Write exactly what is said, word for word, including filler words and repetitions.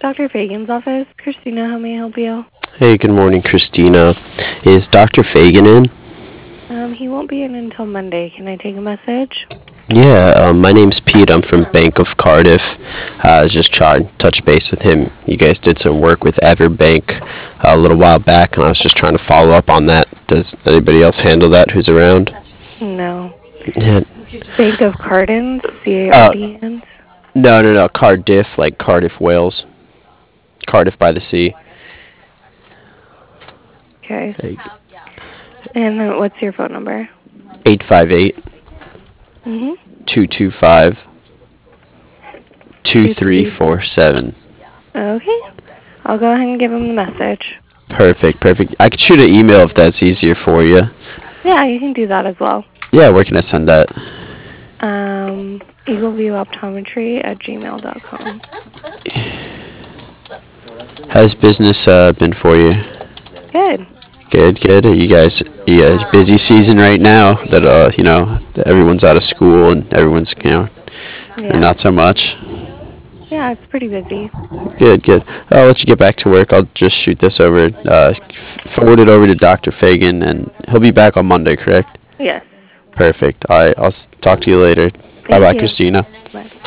Doctor Fagan's office. Christina, how may I help you? Hey, good morning, Christina. Is Doctor Fagan in? Um, he won't be in until Monday. Can I take a message? Yeah, um, my name's Pete. I'm from Bank of Cardiff. Uh, I was just trying to touch base with him. You guys did some work with Everbank uh, a little while back, and I was just trying to follow up on that. Does anybody else handle that who's around? No. Yeah. Bank of Cardins, C A R Uh, D N. no, no, no. Cardiff, like Cardiff, Wales. Cardiff by the sea. Okay. And then what's your phone number? eight five eight, Mm-hmm. two two five, two Two three three. four seven. Okay. I'll go ahead and give him the message. Perfect, perfect. I could shoot an email if that's easier for you. Yeah, you can do that as well. Yeah, where can I send that? Um, eagleviewoptometry at gmail dot com. How's business uh, been for you? Good. Good, good. Are you guys, you guys busy season right now? That uh, you know, everyone's out of school and everyone's, you know, Yeah. not so much. Yeah, it's pretty busy. Good, good. I'll let you get back to work. I'll just shoot this over, uh, forward it over to Doctor Fagan, and he'll be back on Monday, correct? Yes. Perfect. All right. I'll s- talk to you later. Bye, Thank bye, you. Christina. Bye.